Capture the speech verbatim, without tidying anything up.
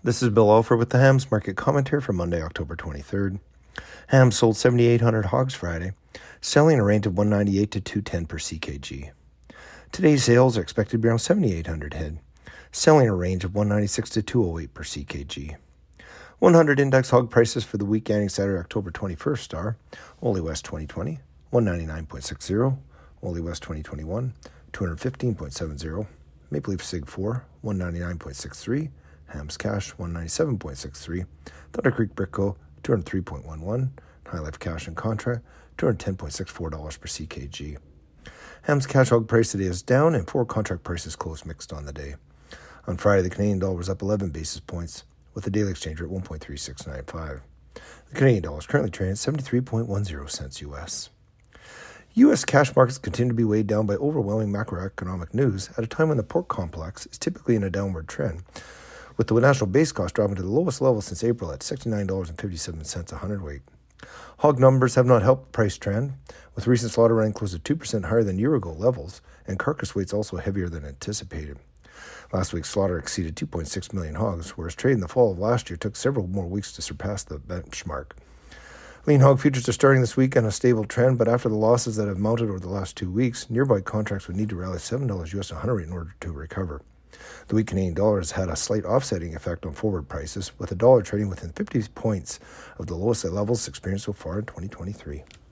This is Bill Alford with the Hams Market Commentary for Monday, October twenty-third. Hams sold seven thousand eight hundred hogs Friday, selling a range of one ninety-eight to two ten per C K G. Today's sales are expected to be around seven thousand eight hundred head, selling a range of one ninety-six to two oh eight per C K G. one hundred index hog prices for the week ending Saturday, October twenty-first are Ole West twenty twenty, one ninety-nine point six zero, Ole West twenty twenty-one, two fifteen point seven zero, Maple Leaf Sig four, one ninety-nine point six three, Hams Cash, one ninety-seven point six three, Thunder Creek Brick Co., two oh three point one one, High Life Cash and Contra, two ten point six four dollars per C K G. Hams Cash hog price today is down, and four contract prices closed mixed on the day. On Friday, the Canadian dollar was up eleven basis points, with the daily exchange rate one point three six nine five. The Canadian dollar is currently trading at seventy-three point one zero cents U S. U S cash markets continue to be weighed down by overwhelming macroeconomic news at a time when the pork complex is typically in a downward trend, with the national base cost dropping to the lowest level since April at sixty-nine dollars and fifty-seven cents a hundredweight. Hog numbers have not helped the price trend, with recent slaughter running close to two percent higher than year-ago levels, and carcass weights also heavier than anticipated. Last week's slaughter exceeded two point six million hogs, whereas trade in the fall of last year took several more weeks to surpass the benchmark. Lean hog futures are starting this week on a stable trend, but after the losses that have mounted over the last two weeks, nearby contracts would need to rally seven dollars U S a hundredweight in order to recover. The weak Canadian dollar has had a slight offsetting effect on forward prices, with the dollar trading within fifty points of the lowest levels experienced so far in twenty twenty-three.